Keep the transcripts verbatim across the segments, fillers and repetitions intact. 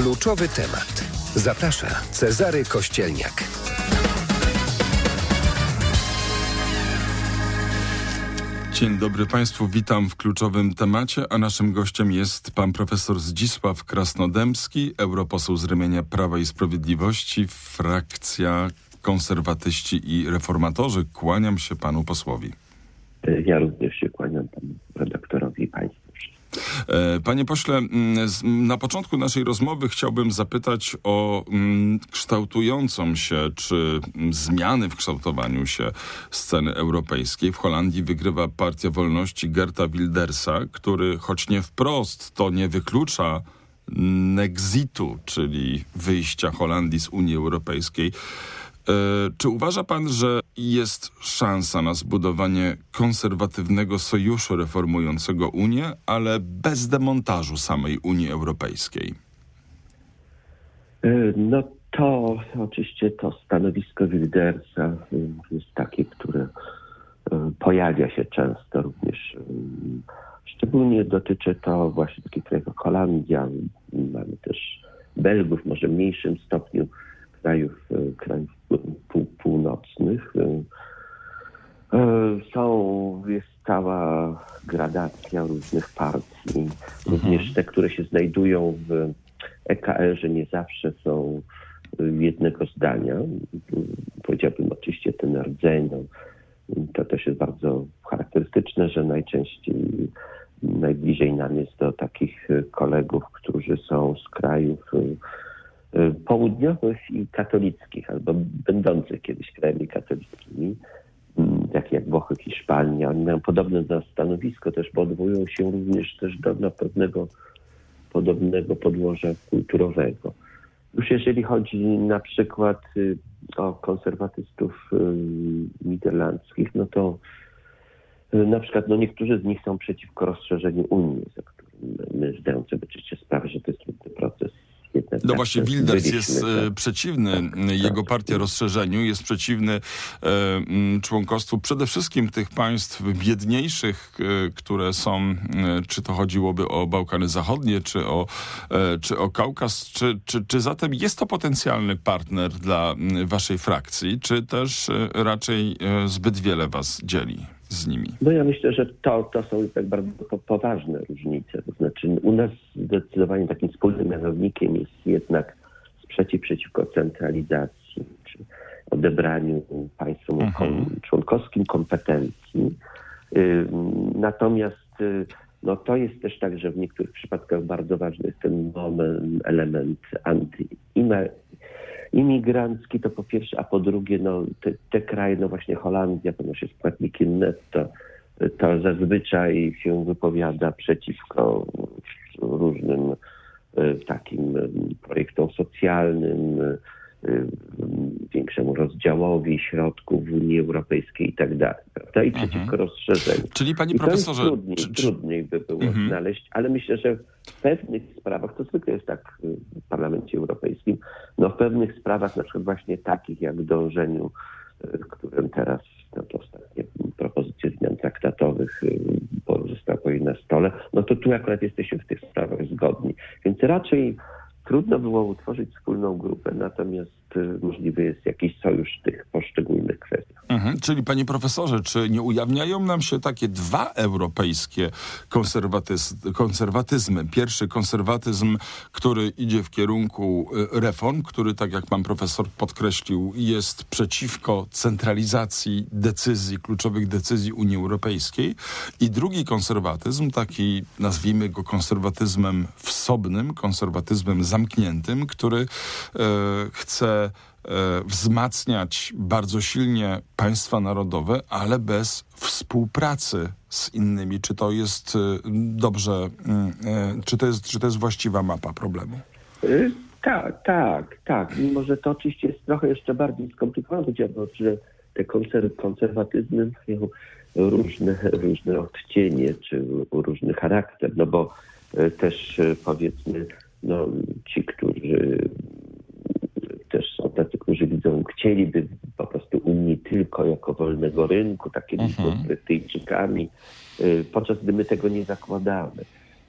Kluczowy temat. Zaprasza Cezary Kościelniak. Dzień dobry Państwu, witam w kluczowym temacie, a naszym gościem jest pan profesor Zdzisław Krasnodębski, europoseł z ramienia Prawa i Sprawiedliwości, frakcja Konserwatyści i Reformatorzy. Kłaniam się panu posłowi. Ja również się kłaniam panu redaktorowi i państwu. Panie pośle, na początku naszej rozmowy chciałbym zapytać o kształtującą się, czy zmiany w kształtowaniu się sceny europejskiej. W Holandii wygrywa Partia Wolności Geerta Wildersa, który choć nie wprost, to nie wyklucza Nexitu, czyli wyjścia Holandii z Unii Europejskiej. Czy uważa pan, że jest szansa na zbudowanie konserwatywnego sojuszu reformującego Unię, ale bez demontażu samej Unii Europejskiej? No to oczywiście to stanowisko Wildersa jest takie, które pojawia się często również. Szczególnie dotyczy to właśnie takich krajów jak Holandia, mamy też Belgów, może w mniejszym stopniu krajów, krajów pół, północnych. Są, jest cała gradacja różnych partii, mhm. również te, które się znajdują w E K R-ze nie zawsze są jednego zdania. Powiedziałbym oczywiście ten rdzeń, no, to też jest bardzo charakterystyczne, że najczęściej najbliżej nam jest do takich kolegów, którzy są z krajów południowych i katolickich, albo będących kiedyś krajami katolickimi, takie jak Włochy, Hiszpania. Oni mają podobne stanowisko też, bo odwołują się również też do, do pewnego podobnego podłoża kulturowego. Już jeżeli chodzi na przykład y, o konserwatystów y, niderlandzkich, no to y, na przykład no niektórzy z nich są przeciwko rozszerzeniu Unii, za którym my zdając sobie oczywiście sprawę, że to jest trudny proces. No właśnie, Wilders jest e, przeciwny, jego partia rozszerzeniu jest przeciwny e, m, członkostwu przede wszystkim tych państw biedniejszych, e, które są, e, czy to chodziłoby o Bałkany Zachodnie, czy o, e, czy o Kaukaz, czy, czy, czy zatem jest to potencjalny partner dla m, waszej frakcji, czy też e, raczej e, zbyt wiele was dzieli z nimi? No ja myślę, że to, to są tak bardzo po, poważne różnice. To znaczy u nas zdecydowanie takim wspólnym mianownikiem jest jednak sprzeciw przeciwko centralizacji, czy odebraniu państwom uh-huh. członkowskim kompetencji. Y, natomiast y, no to jest też tak, że w niektórych przypadkach bardzo ważny jest ten moment, element antyimigrancki, to po pierwsze, a po drugie, no te, te kraje, no właśnie Holandia, ponieważ jest płatnikiem netto, to zazwyczaj się wypowiada przeciwko różnym y, takim y, projektom socjalnym, y, y, większemu rozdziałowi środków w Unii Europejskiej i tak dalej. Prawda? I przeciwko mhm. rozszerzeniu. Czyli panie I profesorze... To trudniej, czy, czy... trudniej by było mhm. znaleźć, ale myślę, że w pewnych sprawach, to zwykle jest tak w Parlamencie Europejskim, no w pewnych sprawach, na przykład właśnie takich jak dążeniu, w którym teraz no to ostatnie propozycje zmian traktatowych zostały na stole, no to tu akurat jesteśmy w tych sprawach zgodni. Więc raczej trudno było utworzyć wspólną grupę, natomiast możliwy jest jakiś sojusz w tych poszczególnych kwestiach. Mhm. Czyli panie profesorze, czy nie ujawniają nam się takie dwa europejskie konserwatyz- konserwatyzmy? Pierwszy konserwatyzm, który idzie w kierunku reform, który, tak jak pan profesor podkreślił, jest przeciwko centralizacji decyzji, kluczowych decyzji Unii Europejskiej. I drugi konserwatyzm, taki nazwijmy go konserwatyzmem wsobnym, konserwatyzmem zamkniętym, który e, chce wzmacniać bardzo silnie państwa narodowe, ale bez współpracy z innymi. Czy to jest dobrze, czy to jest, czy to jest właściwa mapa problemu? Yy, tak, tak, tak. Mimo, że to oczywiście jest trochę jeszcze bardziej skomplikowane, bo że te konser- konserwatyzmy mają różne, różne odcienie, czy różny charakter, no bo y, też y, powiedzmy, no ci, którzy też są tacy, którzy widzą, chcieliby po prostu Unii tylko jako wolnego rynku, takimi uh-huh. Brytyjczykami, podczas gdy my tego nie zakładamy.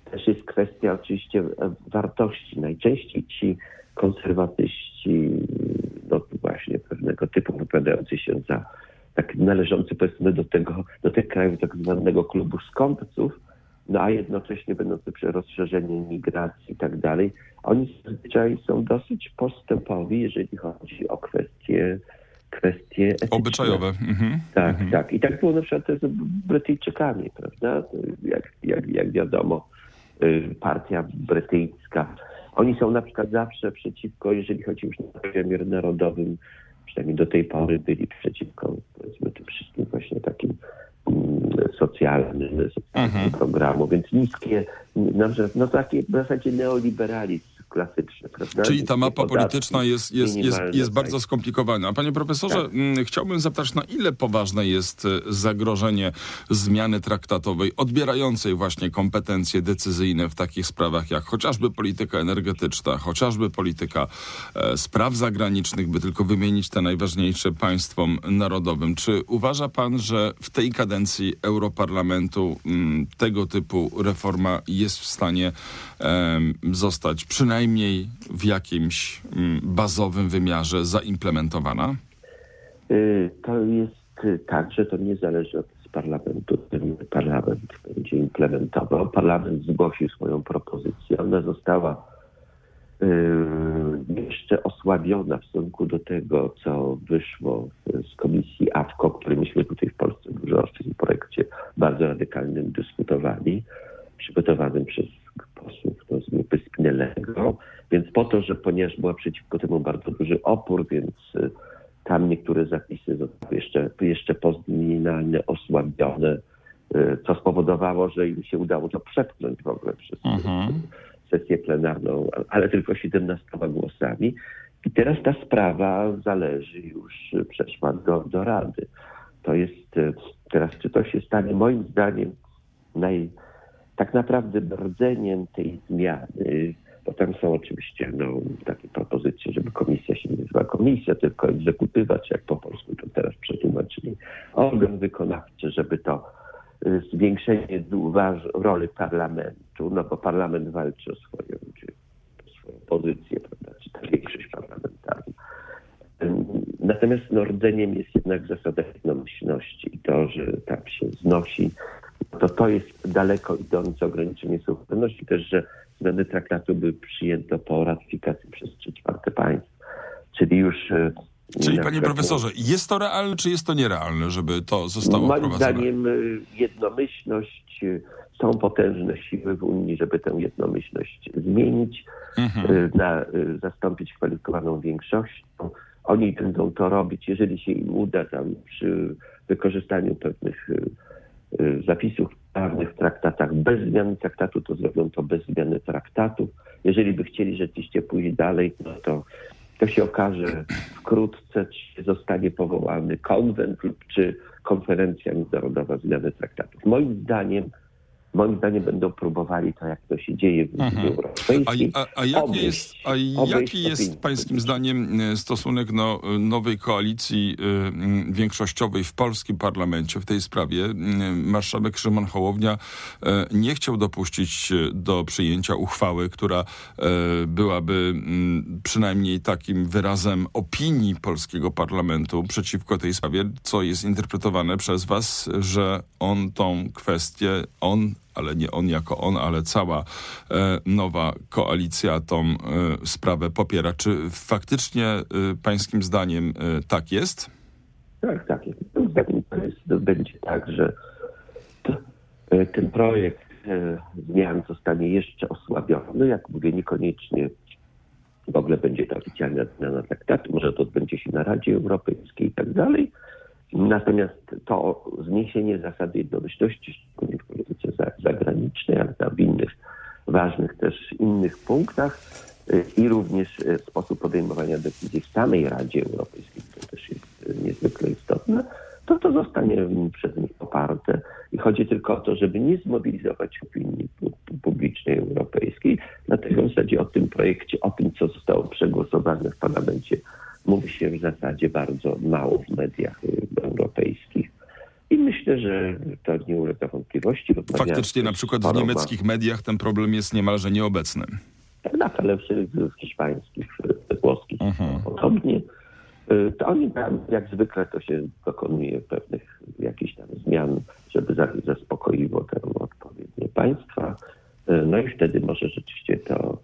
też jest kwestia oczywiście wartości. Najczęściej ci konserwatyści, no właśnie pewnego typu wypowiadający się za tak należący powiedzmy do tego, do tych krajów tak zwanego klubu skąpców, no a jednocześnie będący przy rozszerzeniu migracji i tak dalej, oni zazwyczaj są dosyć postępowi, jeżeli chodzi o kwestie kwestie etyczne. Obyczajowe. Mhm. Tak, mhm. tak. I tak było na przykład z Brytyjczykami, prawda? Jak, jak, jak wiadomo, partia brytyjska. Oni są na przykład zawsze przeciwko, jeżeli chodzi już na poziomie narodowym, przynajmniej do tej pory byli przeciwko, powiedzmy, tym wszystkim właśnie takim socjalnym, socjalnym mhm. programu, więc niskie, no takie w zasadzie neoliberalizm klasyczny, prawda? Czyli ta mapa podatki, polityczna jest, jest, jest, jest bardzo skomplikowana. Panie profesorze, tak. chciałbym zapytać, na ile poważne jest zagrożenie zmiany traktatowej odbierającej właśnie kompetencje decyzyjne w takich sprawach jak chociażby polityka energetyczna, chociażby polityka e, spraw zagranicznych, by tylko wymienić te najważniejsze państwom narodowym. Czy uważa pan, że w tej kadencji Europarlamentu m, tego typu reforma jest w stanie e, zostać przynajmniej najmniej w jakimś mm, bazowym wymiarze zaimplementowana? To jest tak, że to nie zależy od parlamentu. Ten parlament będzie implementował. Parlament zgłosił swoją propozycję. Ona została y, jeszcze osłabiona w stosunku do tego, co wyszło z komisji A W K O, o której myśmy tutaj w Polsce dużo w tym projekcie bardzo radykalnym dyskutowali, przygotowanym przez posłów no, z grupy Spinellego, więc po to, że ponieważ była przeciwko temu bardzo duży opór, więc y, tam niektóre zapisy zostały jeszcze, jeszcze pozdminane, osłabione, y, co spowodowało, że im się udało to przepchnąć w ogóle przez uh-huh. sesję plenarną, ale tylko siedemnastoma głosami. I teraz ta sprawa zależy już, przeszła do, do Rady. To jest y, teraz, czy to się stanie, moim zdaniem, naj tak naprawdę rdzeniem tej zmiany, bo tam są oczywiście no, takie propozycje, żeby komisja się nie nazywała komisja, tylko egzekutywa, czy jak po polsku to teraz przetłumaczyli, organ wykonawczy, żeby to y, zwiększenie uważ- roli parlamentu, no bo parlament walczy o swoją, czy, o swoją pozycję, prawda, czy ta większość parlamentarna. Natomiast no, rdzeniem jest jednak zasada jednomyślności i to, że tam się znosi, to to jest daleko idące ograniczenie suwerenności, też, że zmiany traktatu by przyjęto po ratyfikacji przez trzy czwarte państw. Czyli już... Czyli panie profesorze, jest to realne, czy jest to nierealne, żeby to zostało moim wprowadzone? Moim zdaniem jednomyślność, są potężne siły w Unii, żeby tę jednomyślność zmienić, mhm. na, zastąpić kwalifikowaną większością. Oni będą to robić, jeżeli się im uda, tam przy wykorzystaniu pewnych zapisów prawnych w traktatach bez zmiany traktatu, to zrobią to bez zmiany traktatu. Jeżeli by chcieli rzeczywiście pójść dalej, no to, to się okaże wkrótce, czy zostanie powołany konwent lub czy konferencja międzynarodowa zmiany traktatów. Moim zdaniem Moim zdaniem będą próbowali to, jak to się dzieje w Unii mhm. Europejskiej. A, a, a jaki obejść, jest, a jaki jest pańskim zdaniem stosunek no, nowej koalicji y, większościowej w polskim parlamencie w tej sprawie? Marszałek Szymon Hołownia y, nie chciał dopuścić do przyjęcia uchwały, która y, byłaby y, przynajmniej takim wyrazem opinii polskiego parlamentu przeciwko tej sprawie, co jest interpretowane przez was, że on tą kwestię, on ale nie on jako on, ale cała e, nowa koalicja tą e, sprawę popiera. Czy faktycznie e, pańskim zdaniem e, tak jest? Tak, tak jest. Zdaniem to jest, to będzie tak, że to, e, ten projekt e, zmian zostanie jeszcze osłabiony. No jak mówię, niekoniecznie w ogóle będzie to oficjalna zmiana traktatu, może to odbędzie się na Radzie Europejskiej i tak dalej. Natomiast to zniesienie zasady jednomyślności, szczególnie w polityce zagranicznej, ale tam w innych ważnych też innych punktach i również sposób podejmowania decyzji w samej Radzie Europejskiej, to też jest niezwykle istotne, to to zostanie przez nich poparte. I chodzi tylko o to, żeby nie zmobilizować opinii publicznej europejskiej. Dlatego w zasadzie o tym projekcie, o tym, co zostało przegłosowane w parlamencie, mówi się w zasadzie bardzo mało w mediach europejskich. I myślę, że to nie ulega wątpliwości. Faktycznie na przykład w niemieckich mediach ten problem jest niemalże nieobecny. Tak, tak, ale w, w hiszpańskich, w włoskich uh-huh. podobnie. To oni tam, jak zwykle, to się dokonuje pewnych jakichś tam zmian, żeby zaspokoiło te odpowiednie państwa. No i wtedy może rzeczywiście to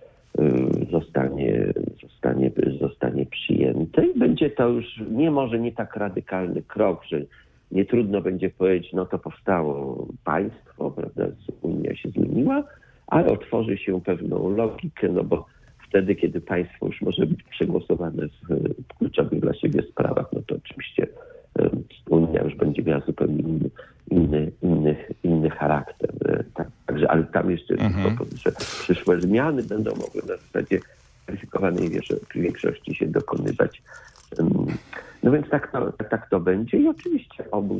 zostanie, zostanie, zostanie przyjęte i będzie to już nie może nie tak radykalny krok, że nie trudno będzie powiedzieć, no to powstało państwo, prawda, Unia się zmieniła, ale otworzy się pewną logikę, no bo wtedy, kiedy państwo już może być przegłosowane w kluczowych dla siebie sprawach, no to oczywiście Unia już będzie miała zupełnie inny, inny, inny, inny charakter. Tak, także, ale tam jeszcze mhm. to, że przyszłe zmiany będą mogły na zasadzie kwalifikowanej większości się dokonywać. No więc tak to, tak to będzie i oczywiście obóz,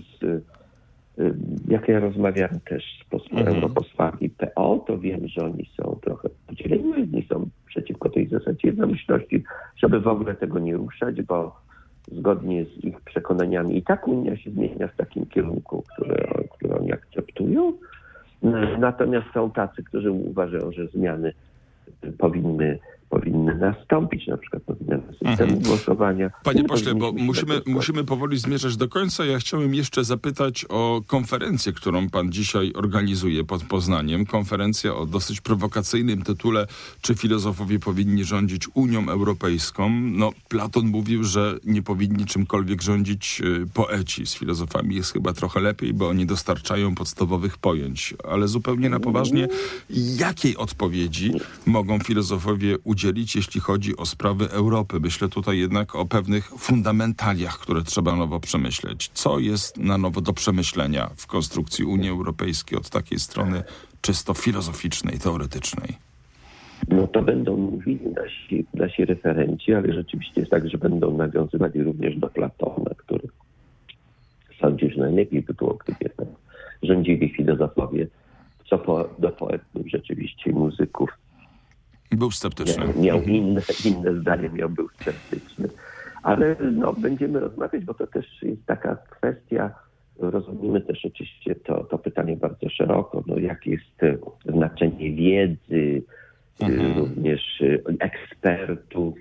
jak ja rozmawiam też z posłami, mhm. europosłami P O, to wiem, że oni są trochę podzieleni, jedni są przeciwko tej zasadzie jednomyślności, żeby w ogóle tego nie ruszać, bo zgodnie z ich przekonaniami i tak Unia się zmienia w takim kierunku, które, które oni akceptują. Natomiast są tacy, którzy uważają, że zmiany powinny powinny nastąpić, na przykład powinny systemu mhm. głosowania. Panie pośle, bo musimy, musimy powoli zmierzać do końca. Ja chciałem jeszcze zapytać o konferencję, którą pan dzisiaj organizuje pod Poznaniem. Konferencja o dosyć prowokacyjnym tytule, czy filozofowie powinni rządzić Unią Europejską. No, Platon mówił, że nie powinni czymkolwiek rządzić poeci. Z filozofami jest chyba trochę lepiej, bo oni dostarczają podstawowych pojęć. Ale zupełnie na poważnie, jakiej odpowiedzi mogą filozofowie udzielić, jeśli chodzi o sprawy Europy? Myślę tutaj jednak o pewnych fundamentaliach, które trzeba nowo przemyśleć. Co jest na nowo do przemyślenia w konstrukcji Unii Europejskiej od takiej strony czysto filozoficznej, teoretycznej? No to będą mówili nasi, nasi referenci, ale rzeczywiście jest tak, że będą nawiązywali również do Platona, który sądzi, że najlepiej by było, gdyby jednak rządzili filozofowie, co po, do poetów rzeczywiście i muzyków. Był sceptyczny. Miał, miał inne, inne zdanie, miał, był sceptyczny. Ale no, będziemy rozmawiać, bo to też jest taka kwestia, rozumiemy też oczywiście to, to pytanie bardzo szeroko, no, jakie jest znaczenie wiedzy, mhm. również ekspertów,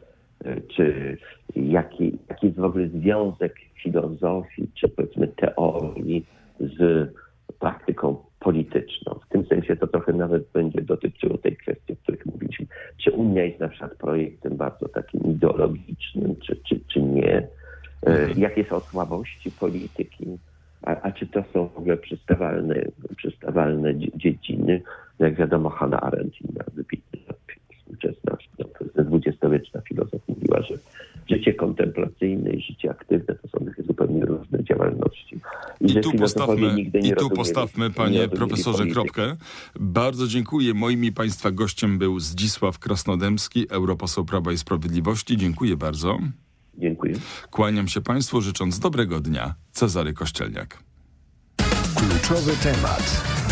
czy jaki, jaki jest w ogóle związek filozofii, czy powiedzmy teorii z praktyką polityczną. W tym sensie to trochę nawet będzie dotyczyło tej kwestii, o których mówiliśmy. Czy Unia jest na przykład projektem bardzo takim ideologicznym, czy, czy, czy nie? Mhm. Jakie są słabości polityki? A, a czy to są w ogóle przystawalne, przystawalne dziedziny? Jak wiadomo, Hannah Arendt, inna wybitna współczesna, no, dwudziestowieczna filozof, mówiła, że życie kontemplacyjne i życie aktywne to są takie zupełnie różne działalności. I, I że tu postawmy, nigdy nie i tu postawmy panie profesorze, polityki. Kropkę. Bardzo dziękuję. Moim i państwa gościem był Zdzisław Krasnodębski, europoseł Prawa i Sprawiedliwości. Dziękuję bardzo. Dziękuję. Kłaniam się państwu, życząc dobrego dnia. Cezary Kościelniak. Kluczowy temat.